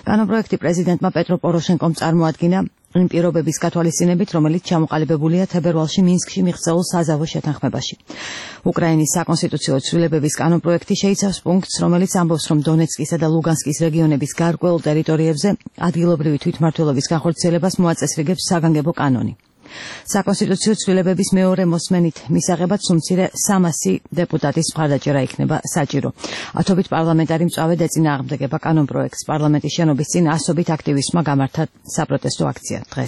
კანონპროექტი პრეზიდენტმა პეტრო პოროშენკომ წარმოადგინა იმ პირობების გათვალისწინებით, რომელიც ჩამოყალიბებულია თებერვალში მინსკში მიღწეულ საზავო შეთანხმებაში. უკრაინის საკონსტიტუციო ცვლილებების კანონპროექტი შეიცავს პუნქტს, რომელიც ამბობს, რომ დონეცკისა და ლუგანსკის რეგიონების გარკვეულ ტერიტორიებზე ადგილობრივი თვითმმართველობის განხორციელებას მოაწესრიგებს საგანგებო კანონი. საკონსტიტუციო ცვლილებების მეორე მოსმენით მისაღებად სუმცირე 300 დეპუტატის მხარდაჭერა იქნება საჭირო. ათობით პარლამენტარი მწვავედ ეწინააღმდეგება კანონპროექტს. პარლამენტის შენობის წინ ასობით აქტივისტმა გამართა საპროტესტო აქცია დღეს.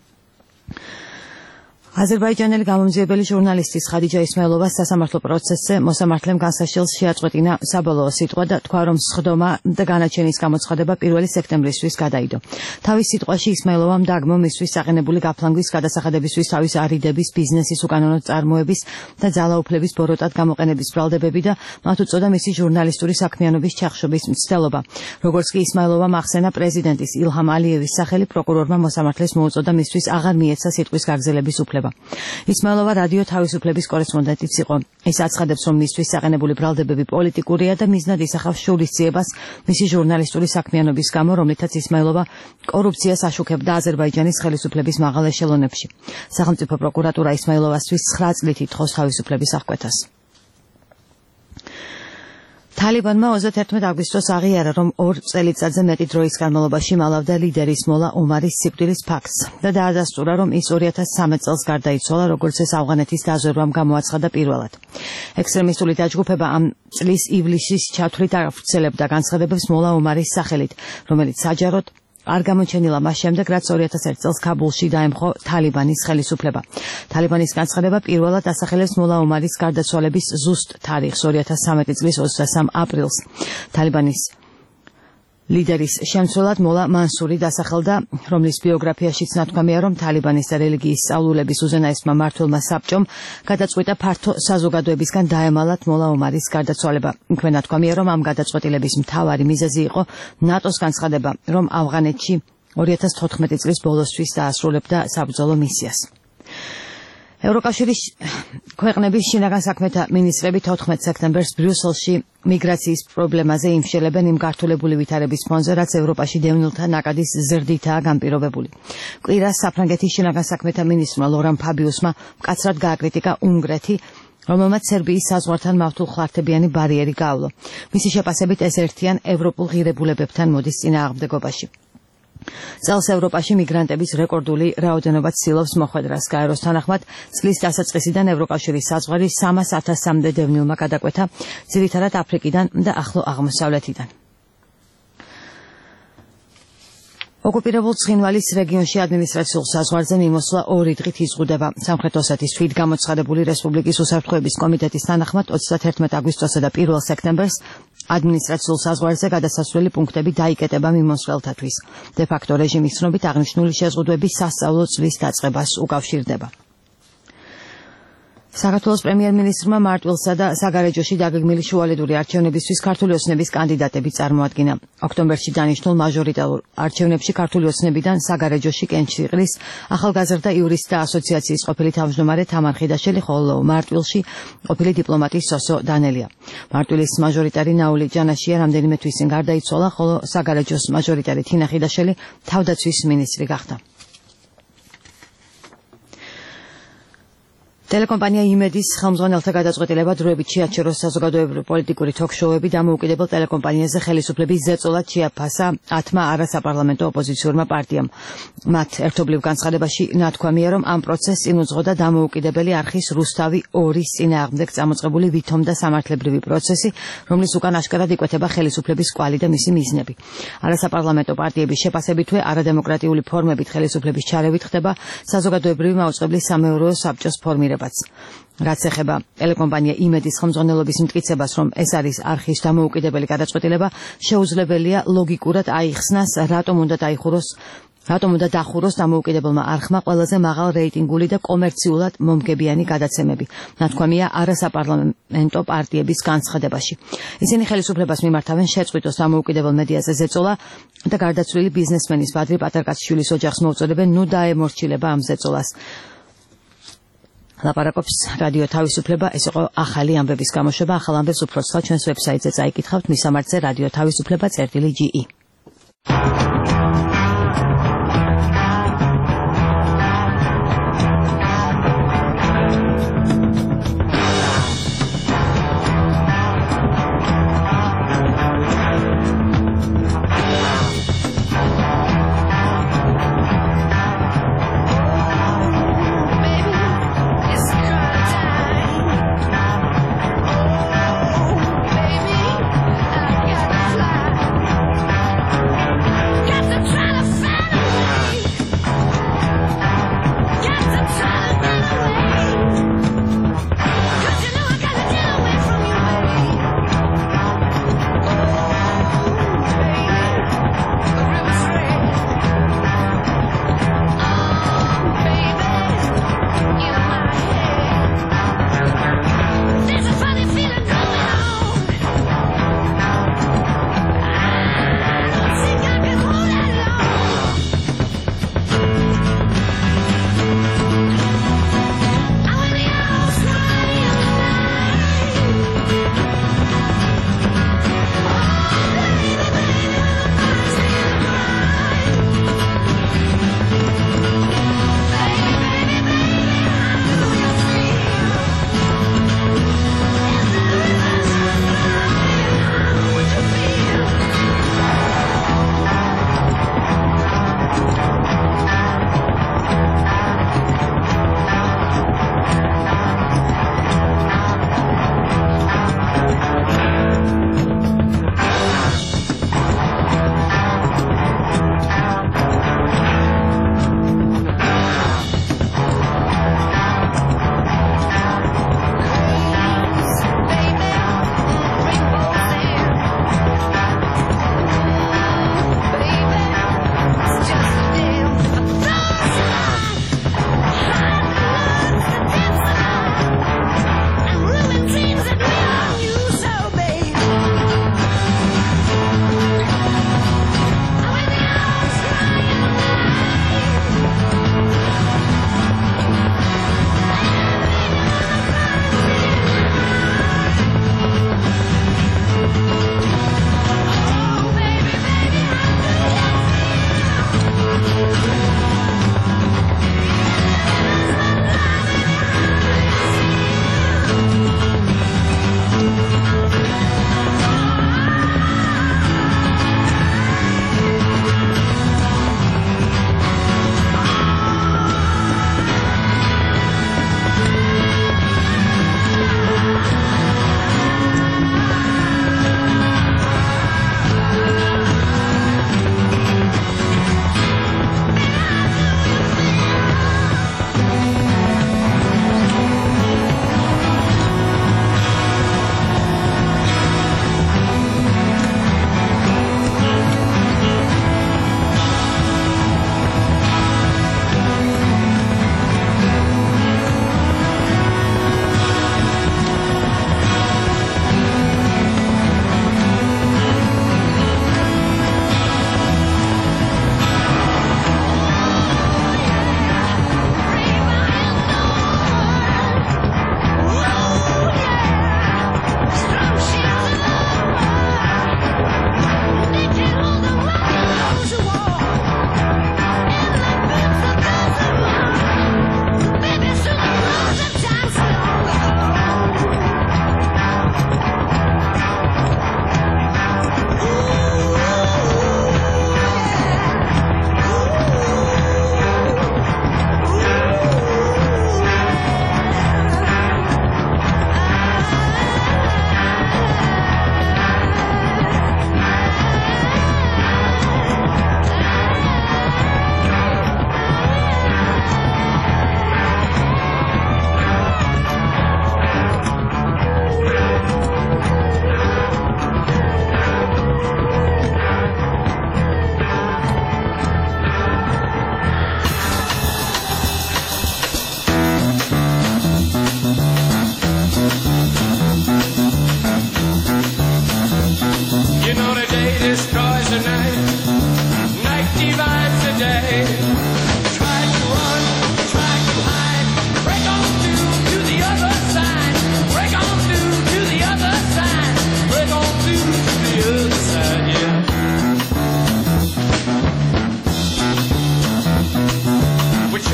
აზერბაიჯანელი გამომძიებელი ჟურნალისტის ხადიჯა ისმაილოვას სასამართლო პროცესზე მოსამართლემ განსაშილს შეაწყვეტინა საბოლოო სიტყვა და თქვა, რომ სხდომა და განაჩენის გამოცხადება 1 სექტემბრისთვის გადაიდო. თავის სიტყვაში ისმაილოვამ დაგმო მისთვის საყენებული გაფლანგვის გადასახადებისთვის თავის არიდების, ბიზნესის უკანონო წარმოების და ძალაუფლების ბოროტად გამოყენების ბრალდებები და მათ უწოდა მისი ჟურნალისტური საქმიანობის ჩახშობის მცდელობა. როგორც კი ისმაილოვამ ახსენა პრეზიდენტის ილჰამ ალიევის სახელი, პროკურორმა მოსამართლეს მოუწოდა მისთვის აღარ მიეცა სიტყვის გაგრძელების უფლება. ისმაილოვა რადიო თავისუფლების კორესპონდენტიც იყო. ის აცხადებს, რომ მისთვის საყენებული ბრალდებები პოლიტიკურია და მიზნად ისახავს შურისძიებას მისი ჟურნალისტური საქმიანობის გამო, რომლითაც ისმაილოვა კორუფციას აშუქებდა აზერბაიჯანის ხელისუფლების მაღალ ეშელონებში. სახელმწიფო პროკურატურა ისმაილოვასთვის 9 წლით ითხოვს თავისუფლების აღკვეთას. თალიბანმა 31 აგვისტოს აღიარა, რომ 2 წელიწადზე მეტი დროის განმავლობაში მალავდა ლიდერის მოლა ომარის სიკვდილის ფაქტს და დაადასტურა, რომ ის 2013 წელს გარდაიცვალა, როგორც ეს ავღანეთის დაზვერვამ გამოაცხადა პირველად. ექსტრემისტული დაჯგუფება ამ წლის ივლისის ჩათვლით აღწევდა განცხადებებს მოლა ომარის სახელით, რომელიც საჯაროდ არ გამოჩენილა მას შემდეგ, რაც 2001 წელს ქაბულში დაემხო თალიბანის ხელისუფლება. თალიბანის განცხადება პირველად ასახელებს მოლა ომარის გარდაცვალების ზუსტ თარიღს 2013 წლის 23 აპრილს. თალიბანის ლიდერის შემცვლელად მოლა მანსური დასახელდა, რომლის ბიოგრაფიაშიც ნათქვამია, რომ თალიბანის და რელიგიის სწავლულების უზენაესმა მმართველმა საბჭომ გადაწყვიტა ფართო საზოგადოებისგან დაემალათ მოლა ომარის გარდაცვალება. იქვე ნათქვამია, რომ ამ გადაწყვეტილების მთავარი მიზეზი იყო ნატოს განცხადება, რომ ავღანეთში 2014 წლის ბოლოსთვის დაასრულებდა საბრძოლო მისიას. ევროკავშირის ქვეყნების შინაგან საქმეთა მინისტრები 14 სექტემბერს ბრიუსელში მიგრაციის პრობლემაზე იმშელებენ იმ გართულებული ვითარების ფონზე, რაც ევროპაში დევნილთა ნაკადის ზრდითაა განპირობებული. კვირას საფრანგეთის შინაგან საქმეთა მინისტრმა ლორან ფაბიუსმა მკაცრად გააკრიტიკა უნგრეთი, რომელმაც სერბიის საზღვართან მავთულ ხლართებიანი ბარიერი გაავლო. მისი შეფასებით ეს ერთიან ევროპულ ღირებულებებთან მოდის წინააღმდეგობაში. წელს ევროპაში მიგრანტების რეკორდული რაოდენობა ცდილობს მოხვედრას. გაეროს თანახმად, წლის დასაწყისიდან ევროკავშირის საზღვარი 300,000-მდე დევნილმა გადაკვეთა, ძირითადად აფრიკიდან და ახლო აღმოსავლეთიდან. ოკუპირებულ ცხინვალის რეგიონში ადმინისტრაციულ საზღვარზე მიმოსვლა 2 დღით იზღუდება. სამხრეთ ოსეთის თვითგამოცხადებული რესპუბლიკის უსაფრთხოების კომიტეტის თანახმად 31 აგვისტოსა და 1 სექტემბერს ადმინისტრაციულ საზღვარზე გადასასვლელი პუნქტები დაიკეტება მიმოსვლელთათვის. დე ფაქტო რეჟიმის ცნობით აღნიშნული შეზღუდვები სასწავლო წლის დაწყებას უკავშირდება. საქართველოს პრემიერ-მინისტრმა მარტვილსა და საგარეჯოში დაგეგმილი შუალედური არჩევნებისთვის ქართული ოცნების კანდიდატები წარმოადგინა. ოქტომბერში დანიშნულ მაჟორიტარულ არჩევნებში ქართული ოცნებიდან საგარეჯოში კენჭისყრის ახალგაზრდა იურისტთა ასოციაციის ყოფილი თავმჯდომარე თამარ ხიდაშელი, ხოლო მარტვილში ყოფილი დიპლომატი სოსო დანელია. მარტვილის მაჟორიტარი ნაული ჯანაშია რამდენიმე თვის წინ გარდაიცვალა, ხოლო საგარეჯოს მაჟორიტარი თინა ხიდაშელი თავდაცვის მინისტრი გახდა. ტელეკომპანია იმედის ხელმძღვანელთა გადაწყვეტილება დროებით შეაჩეროს საზოგადოებრივი პოლიტიკური თოქ-შოუები დამოუკიდებელ ტელეკომპანიაზე ხელისუფლების ზეწოლად შეაფასა 10-მა არასაპარლამენტო ოპოზიციურმა პარტიამ. მათ ერთობლივ განცხადებაში ნათქვამია, რომ ამ პროცესს წინ უძღოდა დამოუკიდებელი არხის რუსთავი 2-ის წინააღმდეგ წამოწყებული ვითომ და სამართლებრივი პროცესი, რომლის უკან აშკარად იკვეთება ხელისუფლების კვალი და მისი მიზნები. არასაპარლამენტო პარტიების შეფასებითვე არადემოკრატიული ფორმებით ხელისუფლების ჩარევით ხდება საზოგადოებრივი მაუწყებლის სამეურვეო საბჭოს ფორმირება. რაც ეხება ტელეკომპანია იმედის ხელმძღვანელობის მტკიცებას, რომ ეს არის არხის დამოუკიდებელი გადაწყვეტილება, შეუძლებელია ლოგიკურად აიხსნას, რატომ უნდა დახუროს დამოუკიდებელმა არხმა ყველაზე მაღალ რეიტინგული და კომერციულად მომგებიანი გადაცემები. ნათქვამია არასაპარლამენტო პარტიების განცხადებაში. ისინი ხელისუფლებას მიმართავენ შეწყვიტოს დამოუკიდებელ მედიაზე ზეწოლა და გარდაცვლილი ბიზნესმენის ბადრი პატარკაციშვილის ოჯახს მოუწოდებენ ნუ დაემორჩილება ამ ზეწოლას. ლაპარაკობს რადიო თავისუფლება. ეს იყო ახალი ამბების გამოშვება. ახალ ამბებს უფრო ცალ ჩვენს ვებსაიტზე წაიკითხავთ. მისამართზე რადიო თავისუფლება.ge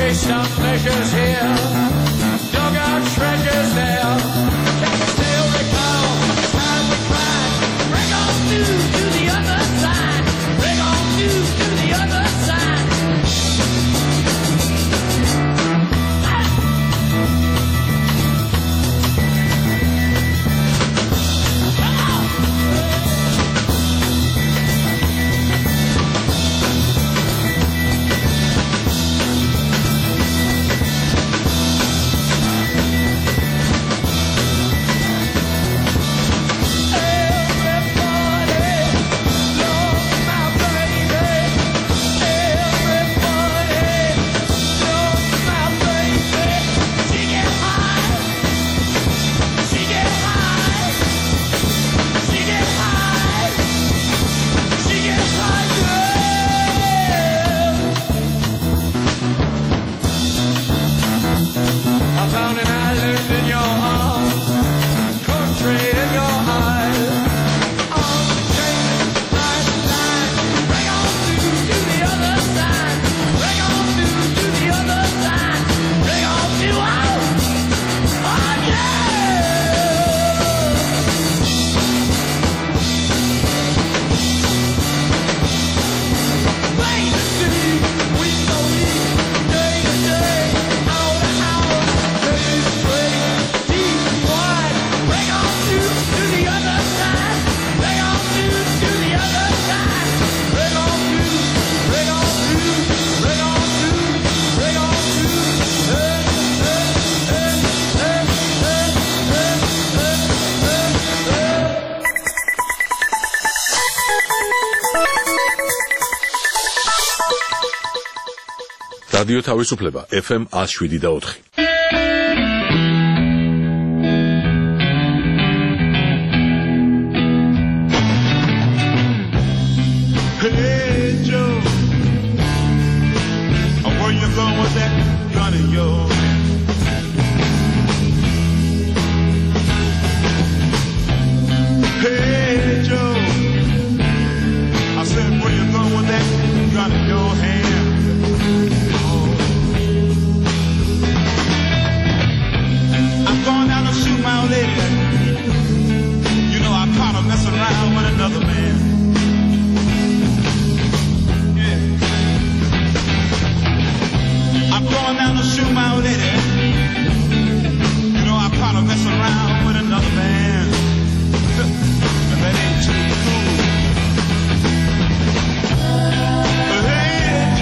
Waste our pleasures here, dug our treasures there. Can you still recall the time we cried? Bring on news to the other side. Bring on news to the other side. რადიო თავისუფლება FM 107.4. Hey Joe, where you going with that gun of yours? Hey Joe, I said where you going with that gun in your hand? I'm going down to shoot my old lady. You know I caught her messing around with another man. I'm going down to shoot my old lady. You know I caught her messing around with another man. And that ain't too cool. Hey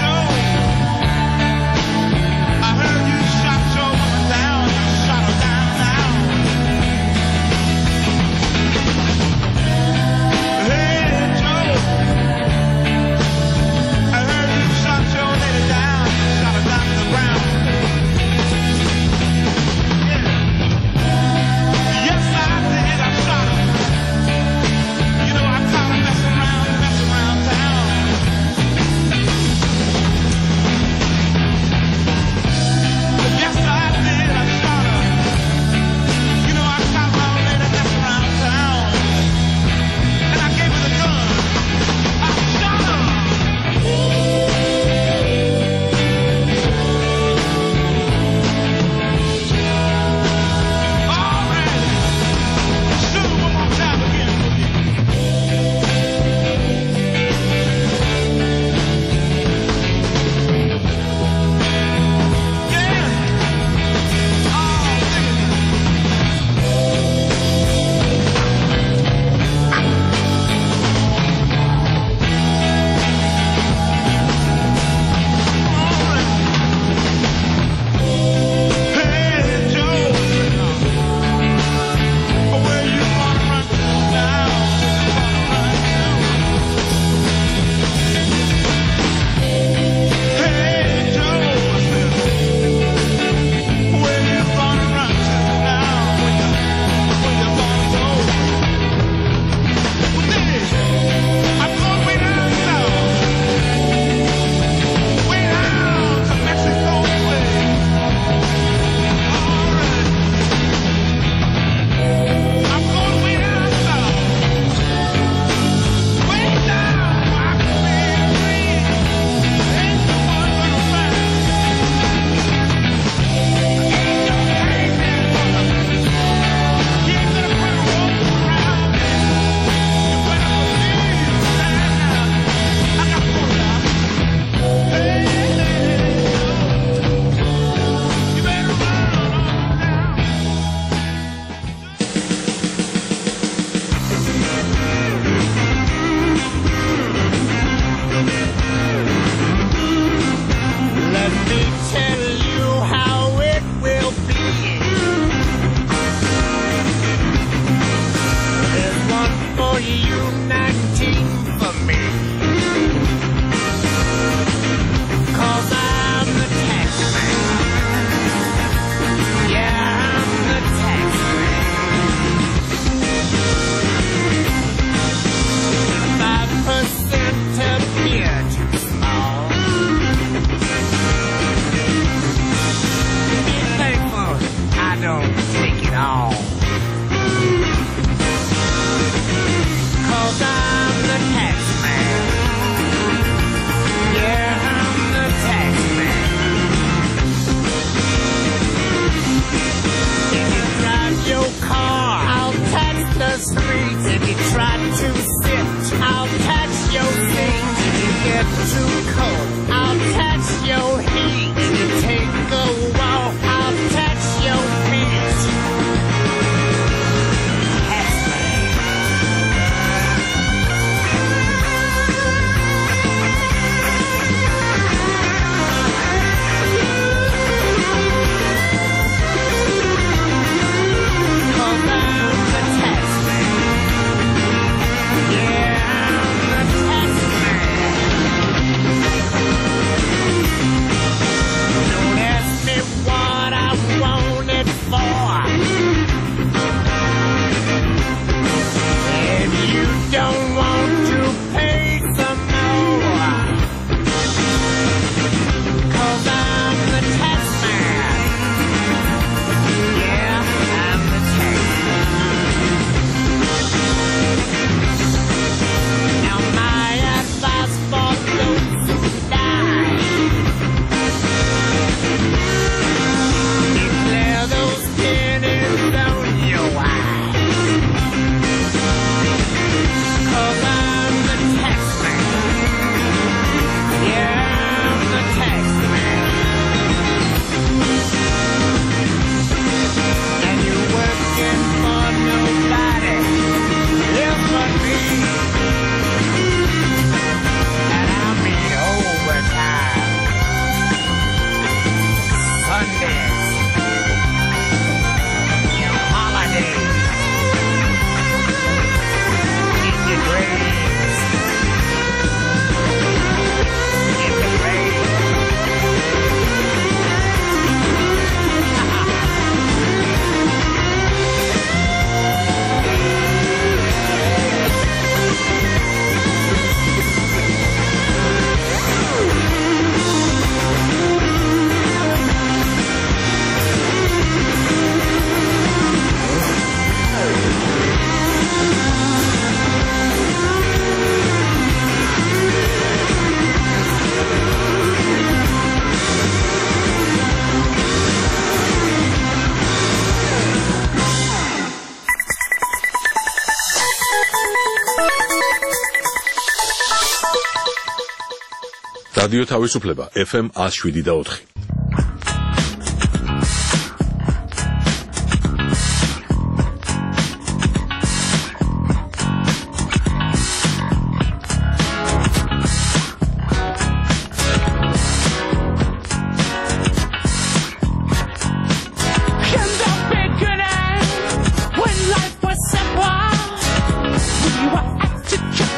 რადიო თავისუფლება FM 107.4.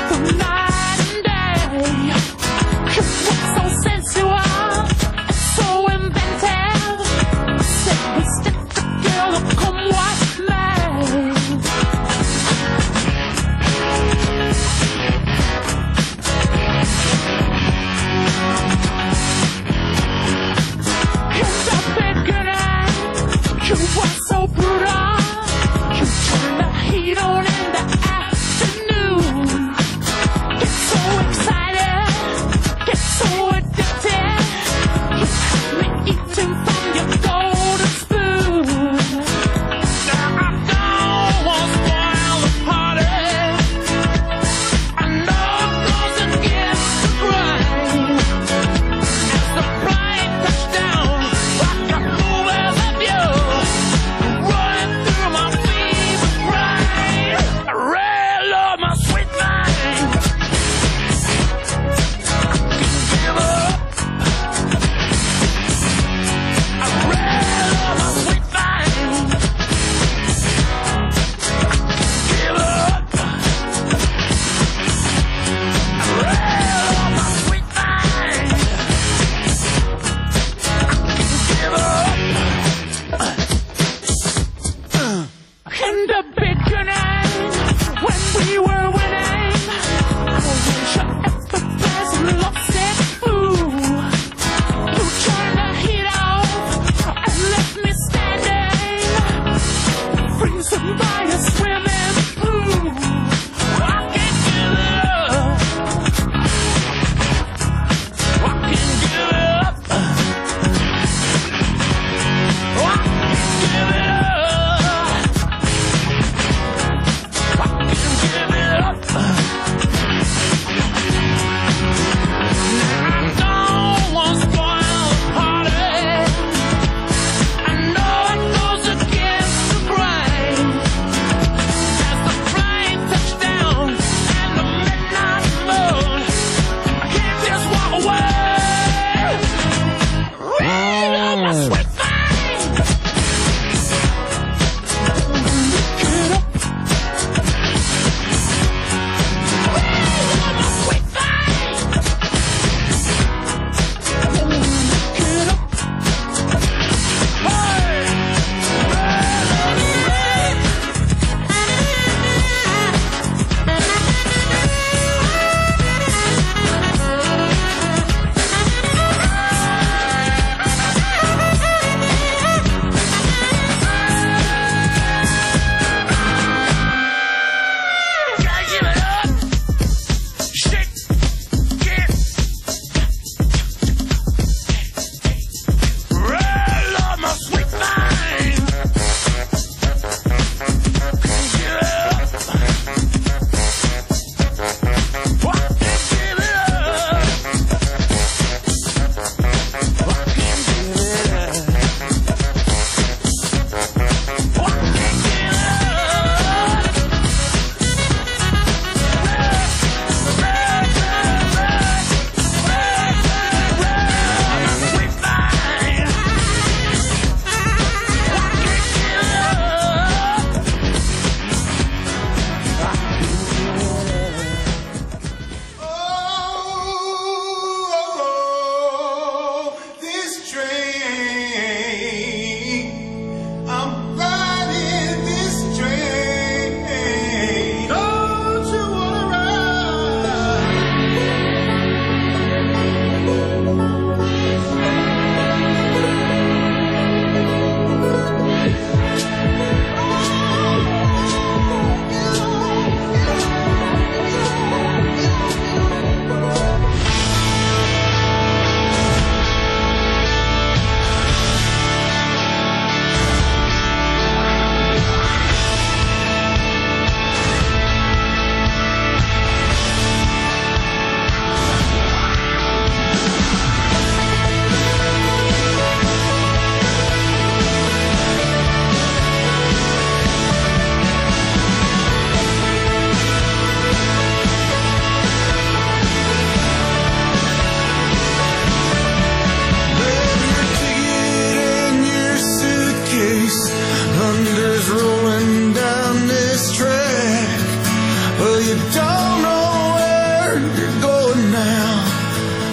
So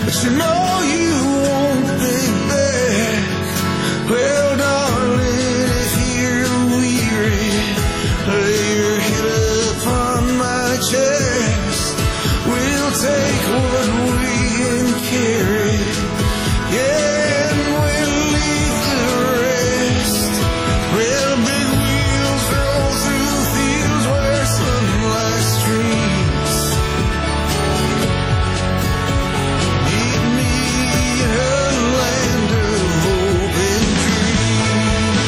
but you know you won't be back. Well, darling, if you're weary, lay your head upon my chest. We'll take what we can carry, yeah, and we'll leave the rest. Well, big wheels roll through fields where sunlight streams. Meet me in a land of hope and dreams.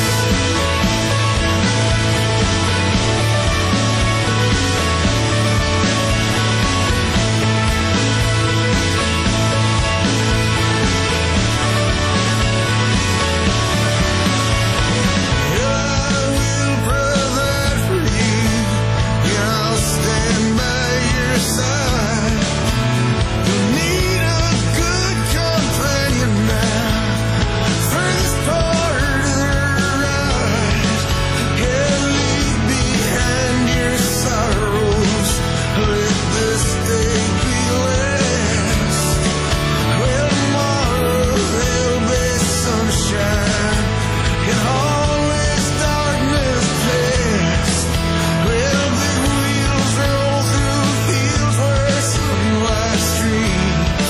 I will provide for you, and I'll stand by your side. You'll need a good companion now for this part of the ride. Yeah, leave behind your sorrows, let this day be last. Well, tomorrow there'll be sunshine, and all this darkness past. Well, big wheels roll through fields where sunlight streams.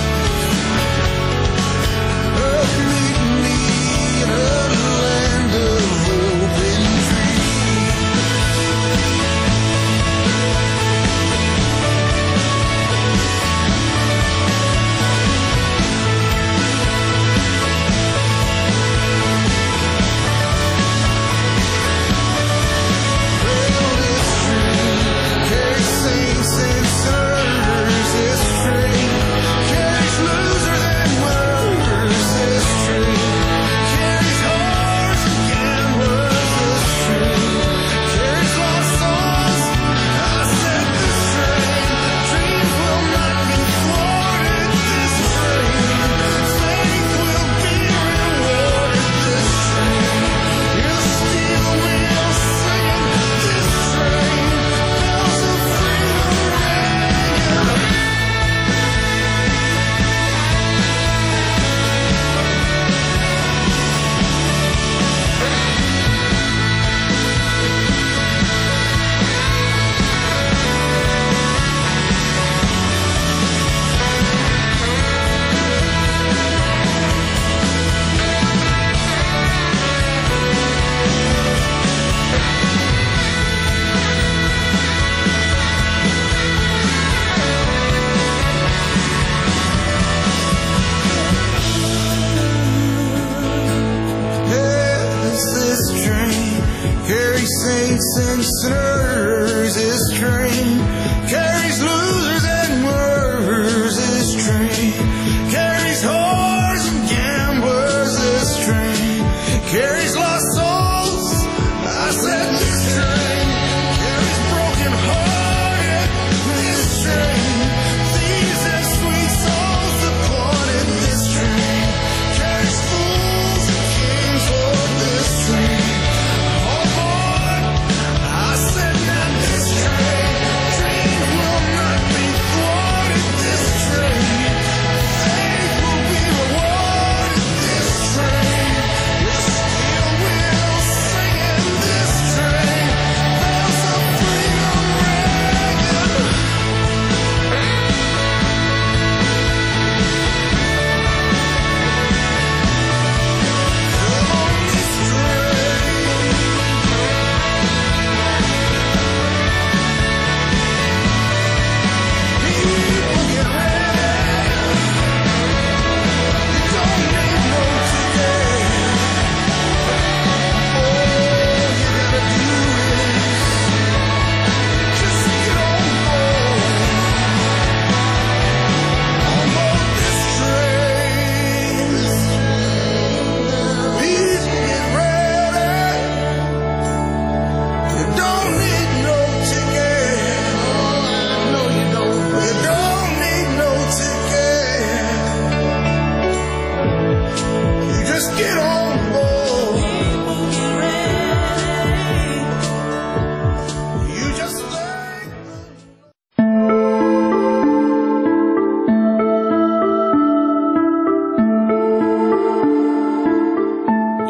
Oh, meet me in a land of hope and dreams. Carries saints and sinners, this train. Carries losers and winners, this train. Carries whores and gamblers, this train. Carries lost souls, I said this train. Dreams will not be thwarted, this train. Faith will be rewarded, this train. You'll steal wheels singing, this train. Bells of freedom ringing. Yes, this train carries saints and sinners, this train carries losers and winners, this train carries whores and gamblers, this train carries lost souls, I said this train carries broken hearted, this train thieves and sweet souls appointed, this train carries fools and kings, Lord, this train. Oh boy, I said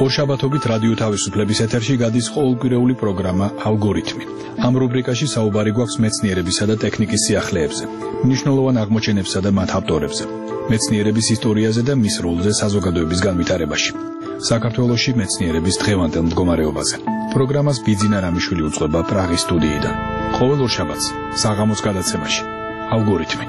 ორშაბათობით რადიო თავისუფლების ეთერში გადის ყოველკვირეული პროგრამა ალგორითმი. ამ რუბრიკაში საუბარი გვაქვს მეცნიერებისა და ტექნიკის სიახლეებზე, მნიშვნელოვან აღმოჩენებსა და მათ ავტორებზე, მეცნიერების ისტორიაზე და მის როლზე საზოგადოების განვითარებაში. საქართველოში მეცნიერების დღევანდელ მდგომარეობაზე. პროგრამას ბიძინა რამიშვილი უწყება პრაღის სტუდიიდან. ყოველ ორშაბათს საღამოს გადაცემაში ალგორითმი.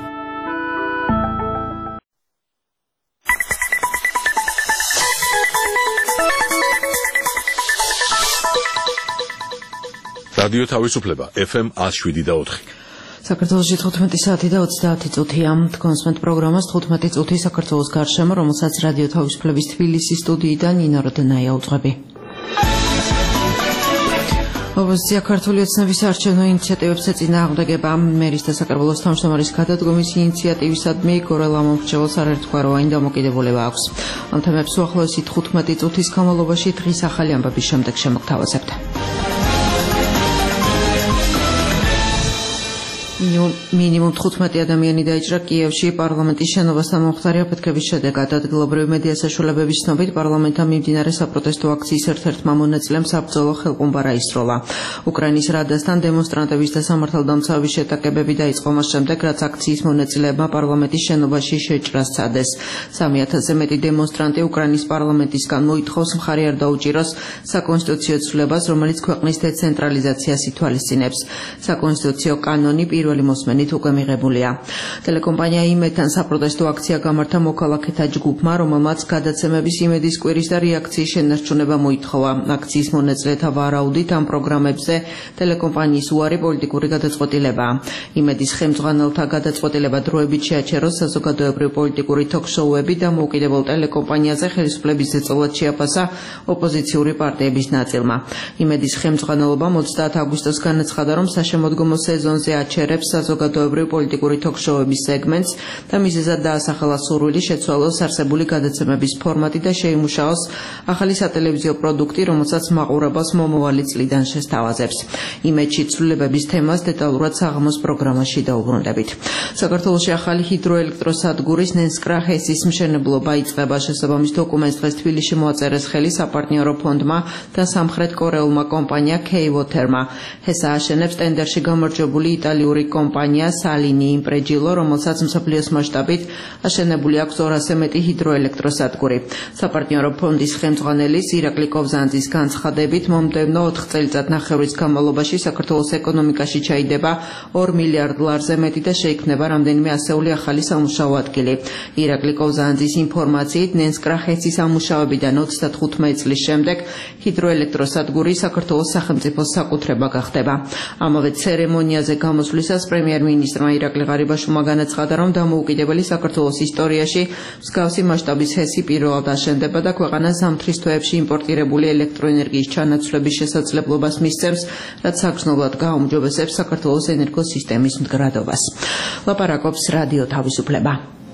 რადიო თავისუფლება FM 107.4. საქართველოში 15 საათი და 30 წუთია. კონსმენტ პროგრამას 15 წუთი საქართველოს გარშემო, რომელსაც რადიო თავისუფლების თბილისის სტუდიიდან ნინო როდენაია უძღვები. ოპოზიცია ქართული ოცნების არჩევნო ინიციატივებს ეწინააღმდეგება. მერის და საკრებულოს თავმჯდომარის გადადგომის ინიციატივისადმი გორელ ამომრჩეველს არაერთგვაროვანი დამოკიდებულება აქვს. ამ თემებს უახლოესი 15 წუთის განმავლობაში დღის ახალი ამბების შემდეგ შემოგთავაზებთ. მინიმუმ 15 ადამიანი დაიჭრა კიევში პარლამენტის შენობასთან მომხდარი აფეთქების შედეგად. ადგილობრივი მედია საშუალებების ცნობით პარლამენტთან მიმდინარე საპროტესტო აქციის ერთ-ერთმა მონაწილემ საბრძოლო ხელყუმბარა ისროლა. უკრაინის რადასთან დემონსტრანტების და სამართალდამცავების შეტაკებები დაიწყო მას შემდეგ, რაც აქციის მონაწილეებმა პარლამენტის შენობაში შეჭრა სცადეს. 3000-ზე მეტი დემონსტრანტი უკრაინის პარლამენტისგან მოითხოვს მხარი არ დაუჭიროს საკონსტიტუციო ცვლილებას, რომელიც ქვეყნის დეცენტრალიზაციას ითვალისწინებს. საკონსტიტუციო კანონი პირველი მოსმენით უკვე მიღებულია. ტელეკომპანია იმედთან საპროტესტო აქცია გამართა მოქალაქეთა ჯგუფმა, რომელმაც გადაცემების იმედის კვირის და რეაქციის შენარჩუნება მოითხოვა. აქციის მონაწილეთა ვარაუდით ამ პროგრამებზე ტელეკომპანიის უარი პოლიტიკური გადაწყვეტილებაა. იმედის ხელმძღვანელთა გადაწყვეტილება დროებით შეაჩეროს საზოგადოებრივი პოლიტიკური თოქ-შოუები და მოუკიდებელ ტელეკომპანიაზე ხელისუფლების ზეწოლად შეაფასა ოპოზიციური პარტიების ნაწილმა. იმედის ხელმძღვანელობამ 30 აგვისტოს განაცხადა, რომ საშემოდგომო სეზონზე აჩერებს საზოგადოებრივი პოლიტიკური თოქ-შოუების სეგმენტს და მიზეზად დაასახელა სურვილი შეცვალოს არსებული გადაცემების ფორმატი და შეიმუშაოს ახალი სატელევიზიო პროდუქტი, რომელსაც მაყურებელს მომავალი წლიდან შესთავაზებს. იმედში ცვლილებების თემას დეტალურად საღამოს პროგრამაში დაუბრუნდებით. საქართველოში ახალი ჰიდროელექტროსადგურის ნენსკრა-ჰესის მშენებლობა იწყება. შესაბამის დოკუმენტს დღეს თბილისში მოაწერეს ხელი საპარტნიორო ფონდმა და სამხრეთ კორეულმა კომპანია K-Water-მა. ჰესა აშენებს ტენდერში გამარჯვებული იტალიური კომპანია სალინი იმპრეჯილო, რომელსაც მსოფლიოს მასშტაბით აშენებული აქვს 200-ზე მეტი ჰიდროელექტროსადგური. საპარტნიორო ფონდის ხელმძღვანელის ირაკლი კოვზანძის განცხადებით, მომდევნო 4 წელიწადნახევრის განმავლობაში საქართველოს ეკონომიკაში ჩაიდება 2 მილიარდ ლარზე მეტი და შეიქმნება რამდენიმე ასეული ახალი სამუშაო ადგილი. ირაკლი კოვზანძის ინფორმაციით, ნენსკრა-ჰესის ამუშავებიდან 35 წლის შემდეგ ჰიდროელექტროსადგური საქართველოს სახელმწიფოს საკუთრება გახდება. ამავე ცერემონიაზე გამოსვლისას პრემიერ-მინისტრმა ირაკლი ღარიბაშვილმა განაცხადა, რომ დამოუკიდებელი საქართველოს ისტორიაში მსგავსი მასშტაბის ჰესი პირველად აშენდება და ქვეყანა ზამთრის თვეებში იმპორტირებული ელექტროენერგიის ჩანაცვლების შესაძლებლობას მისცემს, რაც საგრძნობლად გააუმჯობესებს საქართველოს ენერგოსისტემის მდგრადობას. ლაპარაკობს რადიო თავისუფლება.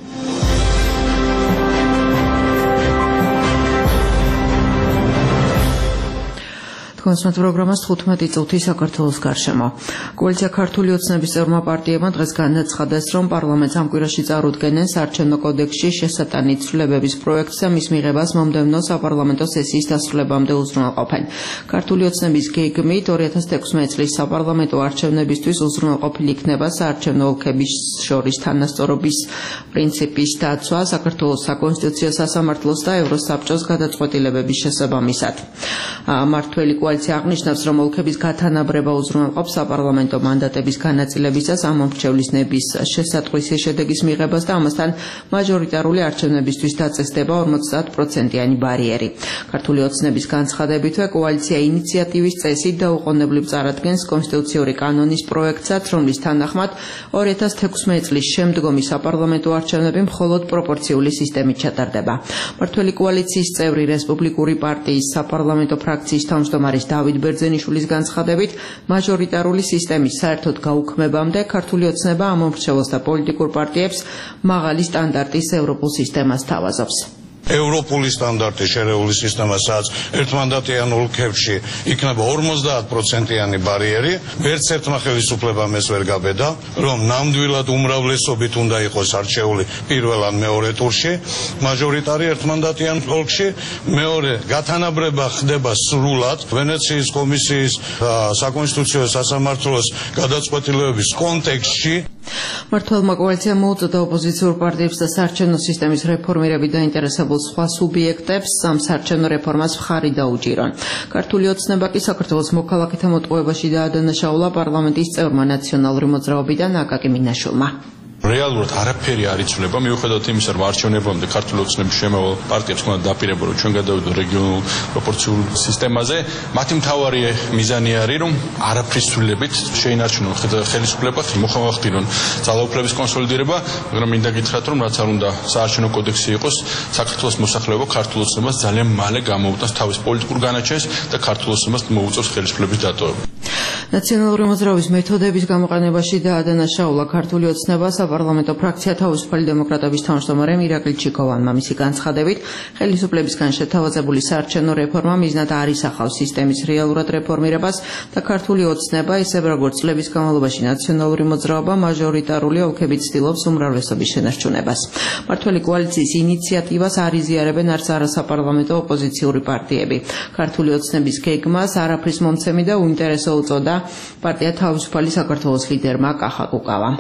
კონსმენტ პროგრამას 15 წუთი საქართველოს გარშემო. კოალიცია ქართული ოცნების წევრმა პარტიებმა დღეს განაცხადეს, რომ პარლამენტს ამ კვირაში წარუდგენენ საარჩევნო კოდექსში შესატანი ცვლილებების პროექტს და მის მიღებას მომდევნო საპარლამენტო სესიის დასრულებამდე უზრუნველყოფენ. ქართული ოცნების გეგმით 2016 წლის საპარლამენტო არჩევნებისთვის უზრუნველყოფილი იქნება საარჩევნო ოლქების შორის თანასწორობის პრინციპის დაცვა, საქართველოს საკონსტიტუციო სასამართლოს და ევროსაბჭოს გადაწყვეტილებების შესაბამისად. მმართველი კოალიცია აღნიშნავს, რომ ოლქების გათანაბრება უზრუნველყოფს საპარლამენტო მანდატების განაწილებისას ამ მომრჩევლის ნების შესატყვისი შედეგის მიღებას და ამასთან მაჟორიტარული არჩევნებისთვის დაწესდება 50%-იანი ბარიერი. ქართული ოცნების განცხადებითვე კოალიცია ინიციატივის წესით დაუყოვნებლივ წარადგენს კონსტიტუციური კანონის პროექტსაც, რომლის თანახმად 2016 წლის შემდგომი საპარლამენტო არჩევნები მხოლოდ პროპორციული სისტემით ჩატარდება. მმართველი კოალიციის წევრი რესპუბლიკური პარტიის საპარლამენტო ფრაქციის თავმჯდომარის დავით ბერძენიშვილის განცხადებით, მაჟორიტარული სისტემის საერთოდ გაუქმებამდე ქართული ოცნება ამ მომრჩეველს და პოლიტიკურ პარტიებს მაღალი სტანდარტის ევროპულ სისტემას თავაზობს. ევროპული სტანდარტი შერეული სისტემა, სადაც ერთმანდატიან ოლქებში იქნება 50%-იანი ბარიერი, ვერც ერთმა ხელისუფლებამ ეს ვერ გაბედა, რომ ნამდვილად უმრავლესობით უნდა იყოს არჩეული პირველ ან მეორე ტურში, მაჟორიტარი ერთმანდატიან ოლქში, მეორე გათანაბრება ხდება სრულად ვენეციის კომისიის საკონსტიტუციო სასამართლოს გადაწყვეტილებების კონტექსტში. მმართველმა კოალიციამ მოუწოდა ოპოზიციურ პარტიებს და საარჩევნო სისტემის რეფორმირებით დაინტერესებულ სხვა სუბიექტებს ამ საარჩევნო რეფორმას მხარი დაუჭირონ. ქართული ოცნება კი საქართველოს მოქალაქეთა მოტყუებაში დაადანაშაულა პარლამენტის წევრმა ნაციონალური მოძრაობიდან აკაკი მინაშვილმა. რეალურად არაფერი არ იცვლება, მიუხედავად იმისა, რომ არჩევნებამდე ქართული ოცნების შემავალ პარტიებს ჰქონდა დაპირება, რომ ჩვენ გადავიდოთ რეგიონულ პროპორციულ სისტემაზე. მათი მთავარი მიზანი არის, რომ არაფრის ცვლილებით შეინარჩუნონ ხელისუფლება, მოხმახდინონ ძალაუფლების კონსოლიდირება, მაგრამ მინდა გითხრათ, რომ რაც არ უნდა საარჩევნო კოდექსი იყოს, საქართველოს მოსახლეობა ქართულ ოცნებას ძალიან მალე გამოუტანს თავის პოლიტიკურ განაჩენს და ქართულ ოცნებას მოუწევს ხელისუფლების დატოვება. ნაციონალური მოძრაობის მეთოდების გამოყენებაში დაადანაშაულა ქართული ოცნება საპარლამენტო ფრაქცია თავისუფალი დემოკრატების თავმჯდომარემ ირაკლი ჩიკოვანმა. მისი განცხადებით, ხელისუფლებისგან შეთავაზებული საარჩევნო რეფორმა მიზნად არ ისახავს სისტემის რეალურად რეფორმირებას და ქართული ოცნება, ისევ როგორც წლების განმავლობაში ნაციონალური მოძრაობა, მაჟორიტარული ოლქებით ცდილობს უმრავლესობის შენარჩუნებას. მმართველი კოალიციის ინიციატივას არ იზიარებენ არც არასაპარლამენტო ოპოზიციური პარტიები. ქართული ოცნების გეგმას არაფრის მომცემი და უინტერესო უწოდა პარტია თავისუფალი საქართველოს ლიდერმა კახა კუკავამ.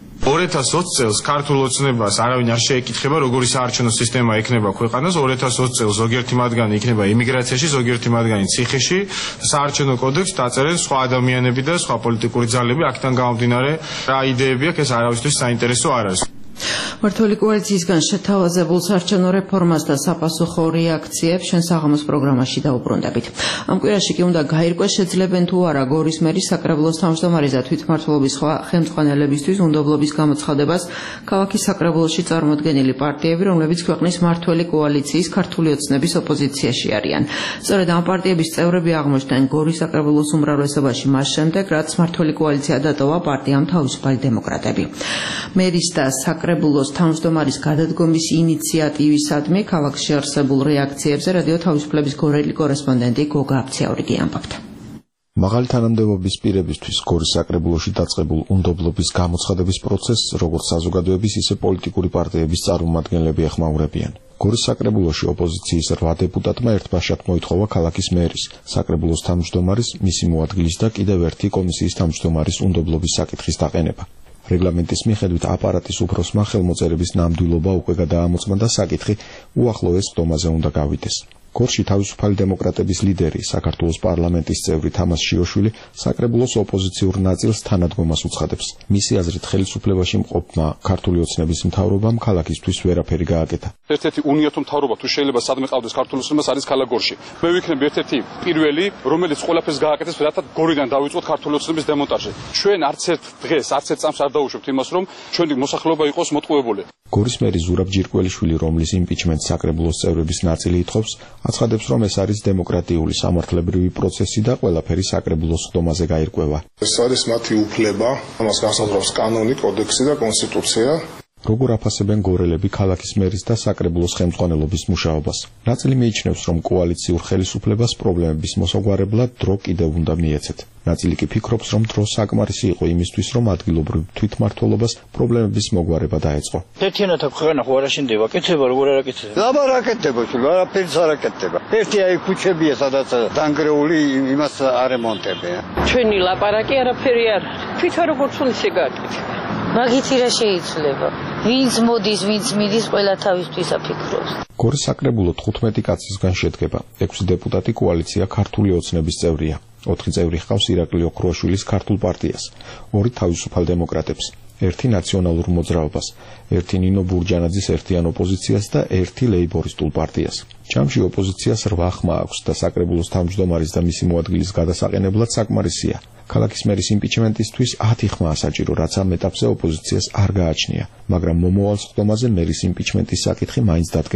2020 წელს ქართულ ოცნებას არავინ არ შეეკითხება, როგორი საარჩევნო სისტემა ექნება ქვეყანას. 2020 წელს ზოგიერთი მათგანი იქნება იმიგრაციაში, ზოგიერთი მათგანი ციხეში. საარჩევნო კოდექსს დაწერენ სხვა ადამიანები და სხვა პოლიტიკური ძალები. აქედან გამომდინარე, რა იდეები აქვს, ეს არავისთვის საინტერესო არ არის. მმართველი კოალიციისგან შეთავაზებულ საარჩევნო რეფორმას და sapasukho რეაქციებს ჩვენ საღამოს პროგრამაში დაუბრუნდებით. ამ კვირაში კი უნდა გაირკვეს შეძლებენ თუ არა გორის მერის საკრებულოს თავმჯდომარის და თვითმმართველობის სხვა ხელმძღვანელებისთვის უნდობლობის გამოცხადებას ქალაქის საკრებულოში წარმოდგენილი პარტიები, რომლებიც ქვეყნის მმართველი კოალიციის ქართული ოცნების ოპოზიციაში არიან. სწორედ ამ პარტიების წევრები აღმოჩნდნენ გორის საკრებულოს უმრავლესობაში მას შემდეგ, რაც მმართველი კოალიცია დატოვა პარტიამ თავისუფალი დემოკრატები. მერის და საკრებულოს თავმჯდომარის გადადგომის ინიციატივისადმი ქალაქში არსებულ რეაქციებზე რადიო თავისუფლების გორელი კორესპონდენტი გოგა აფციაურიგი ამბობდა. მაღალი თანამდებობის პირებისთვის გორის საკრებულოში დაწყებულ უნდობლობის გამოცხადების პროცესს როგორც საზოგადოების, ისე პოლიტიკური პარტიების წარმომადგენლები ეხმაურებიან. გორის საკრებულოში ოპოზიციის 8 დეპუტატმა ერთბაშად მოითხოვა ქალაქის მერის, საკრებულოს თავმჯდომარის, მისი მოადგილის და კიდევ ერთი კომისიის თავმჯდომარის უნდობლობის საკითხის დაყენება. რეგლამენტის მიხედვით აპარატის უფროსმა ხელმოწერების ნამდვილობა უკვე გადაამოწმა და საკითხი უახლოეს ხდომაზე უნდა გავიდეს. გორში თავისუფალი დემოკრატების ლიდერი, საქართველოს პარლამენტის წევრი თამას შიოშვილი საკრებულოს ოპოზიციურ ნაწილს თანადგომას უცხადებს. მისი აზრით ხელისუფლებაში მყოფმა ქართული ოცნების მთავრობამ ქალაქისთვის ვერაფერი გააკეთა. ერთ-ერთი უნიათო მთავრობა თუ შეიძლება სადმე ყავდეს ქართული ოცნებას არის ქალაქ გორში. მე ვიქნები ერთ-ერთი პირველი, რომელიც ყველაფერს გააკეთებს, რათა გორიდან დავიწყოთ ქართული ოცნების დემონტაჟი. ჩვენ არც ერთ დღეს, არც ერთ წამს არ დავუშვებთ იმას, რომ ჩვენი მოსახლეობა იყოს მოტყუებული. გორის მერი ზურაბ ჯირკველიშვილი, რომლის იმპიჩმენტს საკრებულოს წევრების ნაწილი ითხოვს, აცხადებს, რომ ეს არის დემოკრატიული სამართლებრივი პროცესი და ყველაფერი საკრებულოს ხდომაზე გაირკვევა. ეს არის მათი უფლება, ამას განსაზღვრავს კანონი, კოდექსი და კონსტიტუცია. როგორ აფასებენ გორელები ქალაქის მერის და საკრებულოს ხელმძღვანელობის მუშაობას? ნაწილი მიიჩნევს, რომ კოალიციურ ხელისუფლებას პრობლემების მოსაგვარებლად დრო კიდევ უნდა მიეცეთ. ნაწილი კი ფიქრობს, რომ დრო საკმარისი იყო იმისთვის, რომ ადგილობრივ თვითმმართველობას პრობლემების მოგვარება დაეწყო. ერთიანად აქ ქვეყანა ხო არ აშენდება, კეთება როგორ არ აკეთება? აბა რა აკეთება, არაფერს არ აკეთება. ერთი აი ქუჩებია, სადაც დანგრეული, იმას არ ემონტებია. ჩვენი ლაპარაკი არაფერი არ არის. თვითონ როგორც უნდა შეგაკეთება. მაგით რა შეიძლება? ვინც მოდის, ვინც მიდის, ყველა თავისთვის აფიქროს. გორის საკრებულო 15 კაცისგან შედგება. 6 დეპუტატი კოალიცია ქართული ოცნების წევრია. 4 წევრი ჰყავს ირაკლი ოქროაშვილის ქართულ პარტიას, 2 თავისუფალ დემოკრატებს, 1 ნაციონალურ მოძრაობას, 1 ნინო ბურჯანაძის ერთიან ოპოზიციას და 1 ლეიბორისტულ პარტიას. ჯამში ოპოზიციას 8 ხმა აქვს და საკრებულოს თავმჯდომარის და მისი მოადგილის გადასაყენებლად საკმარისია. ქალაქის მერის იმპიჩმენტისთვის 10 ხმა საჭირო, რაც ამ ეტაპზე ოპოზიციას არ გააჩნია, მაგრამ მომავალ ხდომაზე მერის იმპიჩმენტის საკითხი მაინც დადგება.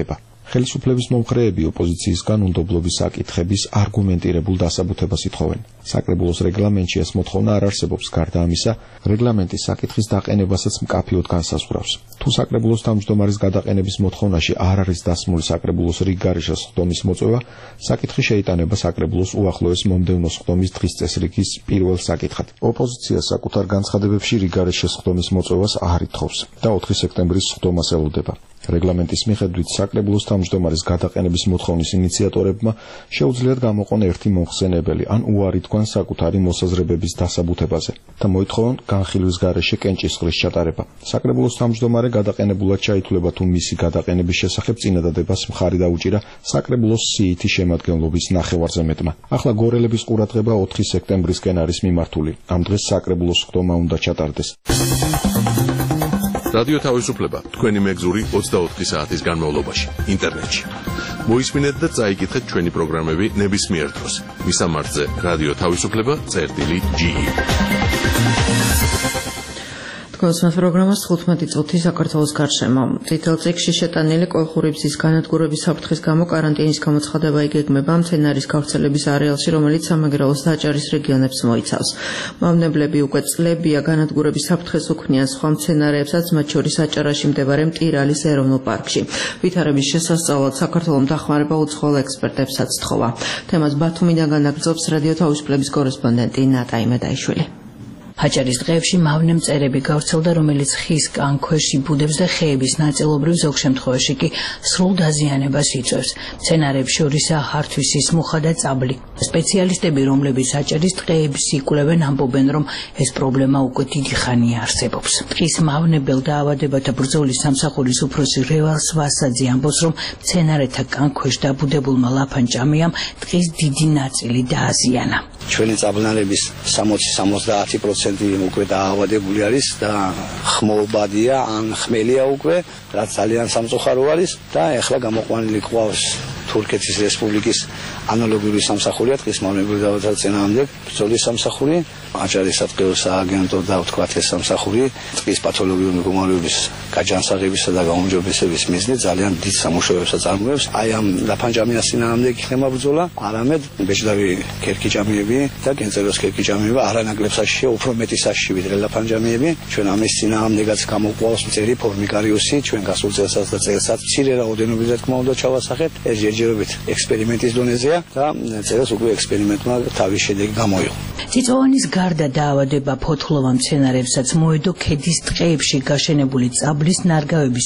ხელისუფლების მომხრეები ოპოზიციისგან უნდობლობის საკითხების არგუმენტირებულ დასაბუთებას ითხოვენ. საკრებულოს რეგლამენტში ეს მოთხოვნა არ არსებობს, გარდა ამისა, რეგლამენტის საკითხის დაყენებასაც მკაფიოდ განსაზღვრავს. თუ საკრებულოს თავმჯდომარის გადაყენების მოთხოვნაში არ არის დასმული საკრებულოს რიგგარეშე სხდომის მოწვევა, საკითხი შეიტანება საკრებულოს უახლოეს მომდევნო სხდომის დღის წესრიგის პირველ საკითხად. ოპოზიცია საკუთარ განცხადებებში რიგგარეშე სხდომის მოწვევას არ ითხოვს და 4 სექტემბრის სხდომას ელოდება. რეგლამენტის მიხედვით საკრებულოს თავმჯდომარის გადაყენების მოთხოვნის ინიციატორებმა შეუძლიათ გამოყონ ერთი მომხსენებელი ან უარი თქვან საკუთარი მოსაზრებების დასაბუთებაზე და მოითხოვონ განხილვის გარეშე კენჭისყრის ჩატარება. საკრებულოს თავმჯდომარე გადაყენებულად ჩაითვლება თუ მისი გადაყენების შესახებ წინადადებას მხარი დაუჭირა საკრებულოს სიითი შემადგენლობის ნახევარზე მეტმა. ახლა გორელების ყურადღება 4 სექტემბრისკენ არის მიმართული. ამ დღეს საკრებულოს სხდომა უნდა ჩატარდეს. რადიო თავისუფლება თქვენი მეგზური 24 საათის განმავლობაში ინტერნეტში. მოისმინეთ და წაიკითხეთ ჩვენი პროგრამები ნებისმიერ დროს. მისამართზე რადიო თავისუფლება.ge. Კონსმათ პროგრამას 15 წუთი საქართველოს გარშემო. წითელ წიგნში შეტანილი კოლხური ბზის განადგურების საფრთხის გამო კარანტინის გამოცხადება იგეგმება მცენარის გავრცელების არეალში, რომელიც სამეგრელოს და აჭარის რეგიონებს მოიცავს. მავნებლები უკვე წლებია განადგურების საფრთხეს უქმნიან სხვა მცენარეებსაც, მათ შორის აჭარაში მდებარე მტირალის ეროვნულ პარკში. ვითარების შესასწავლად საქართველოს დახმარება უცხოელ ექსპერტებსაც თხოვა. თემას ბათუმიდან განაგრძობს რადიო თავისუფლების კორესპონდენტი ნატა იმედაიშვილი. აჭარის დღეებში მავნე მწერები გავრცელდა, რომელიც ხის კანქვეშ იბუდებს და ხეების ნაწილობრივ ზოგ შემთხვევაში კი სრულ დაზიანებას იწვევს. მცენარეებს შორისაა ხართვისის მუხა და წაბლი. სპეციალისტები, რომლებიც აჭარის ტყეებს იკვლევენ, ამბობენ, რომ ეს პრობლემა უკვე დიდი ხანია არსებობს. ტყის მავნებელ დაავადებათა ბრძოლის სამსახურის უფროსი რევალ სვასაძე ამბობს, რომ მცენარეთა კანქვეშ დაბუდებულმა ლაფანჭამიამ ტყის დიდი ნაწილი დააზიანა. ჩვენი წაბლნარების 60-70% უკვე დაავადებული არის და ხმოვბადია ან ხმელია უკვე, რაც ძალიან სამწუხარო არის და ეხლა გამოყვანილი ყავს თურქეთის რესპუბლიკის ანალოგიური სამსახურია ტყის მავნებელ დაავადებათა წინააღმდეგ ბრძოლის სამსახური, აჭარის სატყეო სააგენტო და ვთქვათ ეს სამსახური ტყის პათოლოგიური მდგომარეობის გაჯანსაღებისა და გაუმჯობესების მიზნით ძალიან დიდ სამუშაოებს აწარმოებს. აი ამ ლაფანჭამიას წინააღმდეგ იქნება ბრძოლა, არამედ ბეჭდავი ქერქიჭამიები და კენწეროს ქერქიჭამიები არანაკლებ საშიშია, უფრო მეტი საშიში ვიდრე ლაფანჭამიები. ჩვენ ამის წინააღმდეგაც გამოყვავს მწერი ფორმიკარიუსი, ჩვენ გასულ წელსაც და წელსაც მცირე რაოდენობით რა თქმა უნდა ჩავასახეთ. ეს ჯერჯერობით ექსპერიმენტის დონეზეა და წელს უკვე ექსპერიმენტმა თავის შედეგი გამოიღო. წიწვოვანის გარდა დაავადება ფოთლოვან მცენარეებსაც მოედო ქედის ტყეებში გაშენებული წაბლის ნარგავების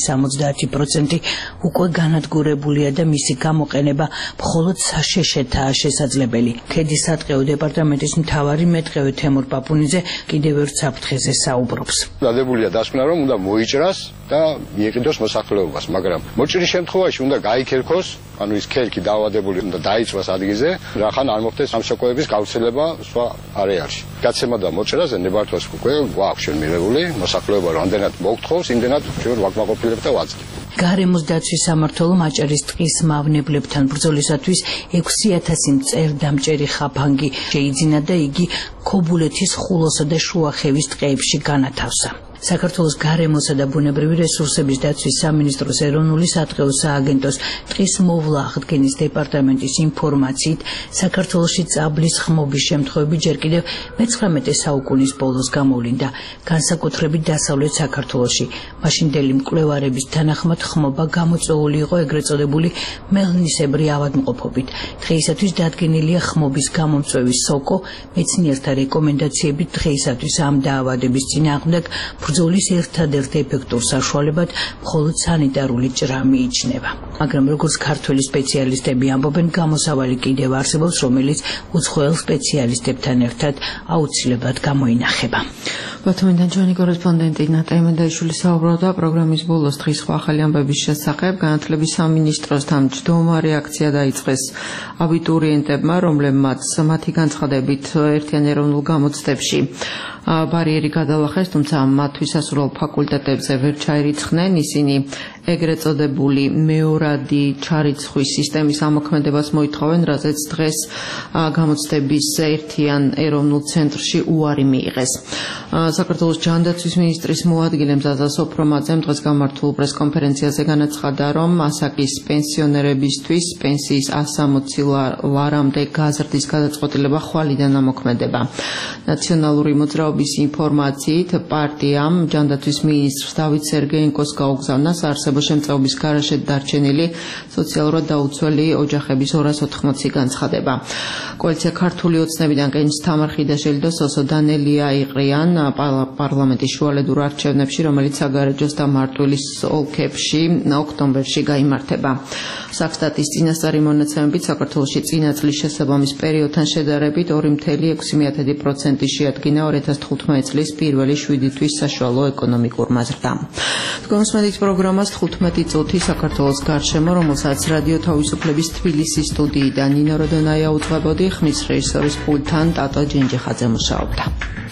70% უკვე განადგურებულია და მისი გამოყენება მხოლოდ საშეშეთაა შესაძლებელი. ქედის სატყეო დეპარტამენტის მთავარი მეტყევე თემურ პაპუნიძე კიდევ ერთ საფრთხეზე საუბრობს. დადებულია დასკვნა, რომ უნდა მოიჭრას და მიეყიდოს მოსახლეობას, მაგრამ მოჭრის შემთხვევაში უნდა გაიქერქოს, ანუ ის ქერქი დაავადებული უნდა დაიწვას ადგილზე, რახან არ მოხდეს სამშობლოების გავრცელება სხვა არეალში. გაცემა და მოჭრაზე ნებართვას უკვე გვაქვს ჩვენ მიღებული, მოსახლეობა რამდენად მოგთხოვს, იმდენად ჩვენ ვაკმაყოფილებთ და ვაძლევთ. გარემოს დაცვის სამმართველომ აჭარის ტყის მავნებლებთან ბრძოლისათვის 6000 მწერდამჭერი ხაფანგი შეიძინა და იგი ქობულეთის, ხულოსა და შუახევის ტყეებში განათავსა. საქართველოს გარემოსა და ბუნებრივი რესურსების დაცვის სამინისტროს ეროვნული სატყეო სააგენტოს ტყის მოვლა აღდგენის დეპარტამენტის ინფორმაციით, საქართველოში წაბლის ხმობის შემთხვევები ჯერ კიდევ მე-19 საუკუნის ბოლოს გამოვლინდა, განსაკუთრებით დასავლეთ საქართველოში. მაშინდელი მკვლევარების თანახმად ხმობა გამოწვეული იყო ეგრეთ წოდებული მელნისებრი ავადმყოფობით. დღეისათვის დადგენილია ხმობის გამომწვევის სოკო, მეცნიერთა რეკომენდაციებით დღეისათვის ამ დაავადების წინააღმდეგ ბრძოლის ერთადერთ ეფექტურ საშუალებად მხოლოდ სანიტარული ჭრა მიიჩნევა. მაგრამ როგორც ქართველი სპეციალისტები ამბობენ, გამოსავალი კიდევ არსებობს, რომელიც უცხოელ სპეციალისტებთან ერთად აუცილებლად გამოინახება. ბათუმიდან ჩვენი კორესპონდენტი ნატა იმედაიშვილი საუბრობდა პროგრამის ბოლოს დღის სხვა ახალი ამბების შესახებ. განათლების სამინისტროს თავმჯდომარე აქცია დაიწყეს აბიტურიენტებმა, რომლებმაც მათი განცხადებით ერთიან ეროვნულ გამოცდებში ბარიერი გადალახეს, თუმცა მათთვის სასურველ ფაკულტეტებზე ვერ ჩაირიცხნენ. ისინი ეგრეთ წოდებული მეორადი ჩარიცხვის სისტემის ამოქმედებას მოითხოვენ, რაზეც დღეს გამოცდების ერთიან ეროვნულ ცენტრში უარი მიიღეს. საქართველოს ჯანდაცვის მინისტრის მოადგილე მზაზა სოფრომაძემ დღეს გამართულ პრესკონფერენციაზე განაცხადა, რომ ასაკის პენსიონერებისთვის პენსიის 160 ლარამდე გაზრდის გადაწყვეტილება ხვალიდან ამოქმედება. ნაციონალური მოძრაობის ინფორმაციით პარტიამ ჯანდაცვის მინისტრს დავით სერგეენკოს გაუგზავნა საარსებო შემწეობის გარეშე დარჩენილი სოციალურად დაუცველი ოჯახების 280 განცხადება. კოალიცია ქართული ოცნებიდან კენჭ თამარ ხიდაშელი და სოსო დანელია იყრიან პარლამენტის შუალედურ არჩევნებში, რომელიც საგარეჯოს და მარტვილის ოლქებში ოქტომბერში გაიმართება. საქსტატის წინასწარი მონაცემებით საქართველოში წინა წლის შესაბამის პერიოდთან შედარებით 2,6% შეადგინა 2015 წლის პირველი 7 თვის საშუალო ეკონომიკურმა ზრდამ. თქვენს პროგრამას 15 წუთი საქართველოს გარშემო, რომელსაც რადიო თავისუფლების თბილისის სტუდიიდან ნინო როდონაია უძღვებოდი, ხმის რეჟისორის პულტთან ტატო ჯენჯიხაძე მუშაობდა.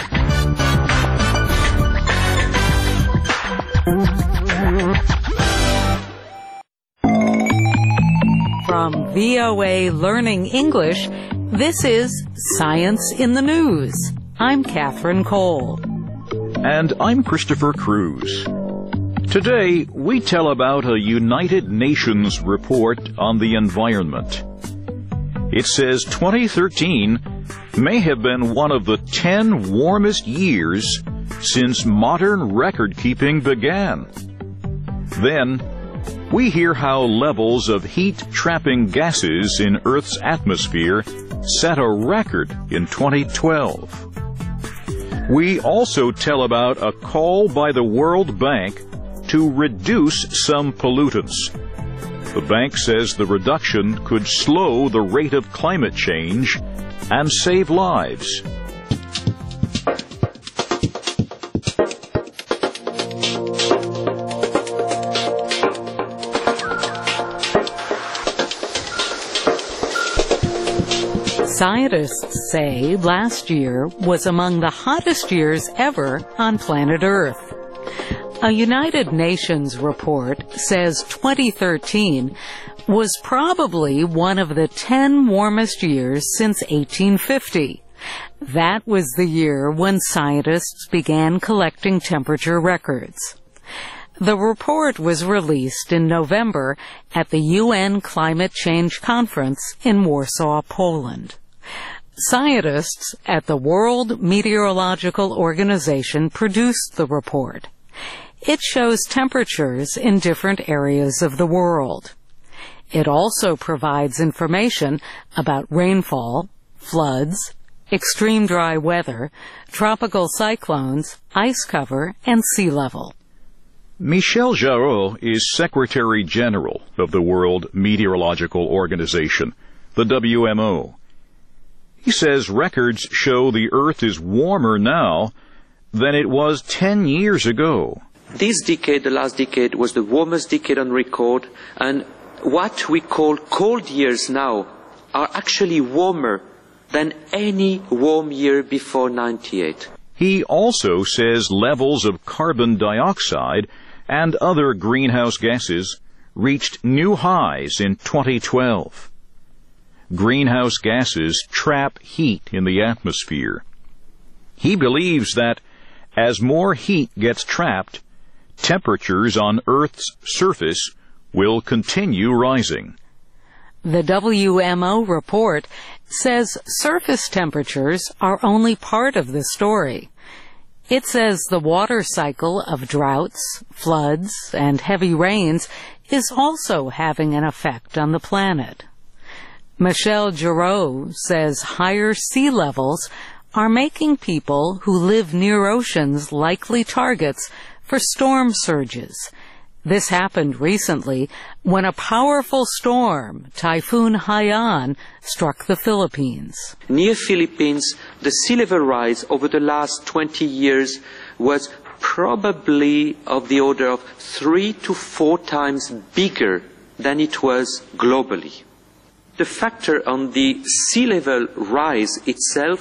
From VOA Learning English, this is Science in the News. I'm Catherine Cole. And I'm Christopher Cruz. Today, we tell about a United Nations report on the environment. It says 2013 may have been one of the 10 warmest years since modern record-keeping began. Then, we hear how levels of heat-trapping gases in Earth's atmosphere set a record in 2012. We also tell about a call by the World Bank to reduce some pollutants. The bank says the reduction could slow the rate of climate change and save lives. Scientists say last year was among the hottest years ever on planet Earth. A United Nations report says 2013 was probably one of the 10 warmest years since 1850. That was the year when scientists began collecting temperature records. The report was released in November at the UN Climate Change Conference in Warsaw, Poland. Scientists at the World Meteorological Organization produced the report. It shows temperatures in different areas of the world. It also provides information about rainfall, floods, extreme dry weather, tropical cyclones, ice cover, and sea level. Michel Jarreau is Secretary General of the World Meteorological Organization, the WMO. He says records show the Earth is warmer now than it was 10 years ago. This decade, the last decade, was the warmest decade on record, and what we call cold years now are actually warmer than any warm year before 98. He also says levels of carbon dioxide and other greenhouse gases reached new highs in 2012. Greenhouse gases trap heat in the atmosphere. He believes that as more heat gets trapped, temperatures on Earth's surface will continue rising. The WMO report says surface temperatures are only part of the story. It says the water cycle of droughts, floods, and heavy rains is also having an effect on the planet. Michel Jarreau says higher sea levels are making people who live near oceans likely targets for storm surges. This happened recently when a powerful storm, Typhoon Haiyan, struck the Philippines. Near Philippines, the sea level rise over the last 20 years was probably of the order of 3 to 4 times bigger than it was globally. The factor on the sea level rise itself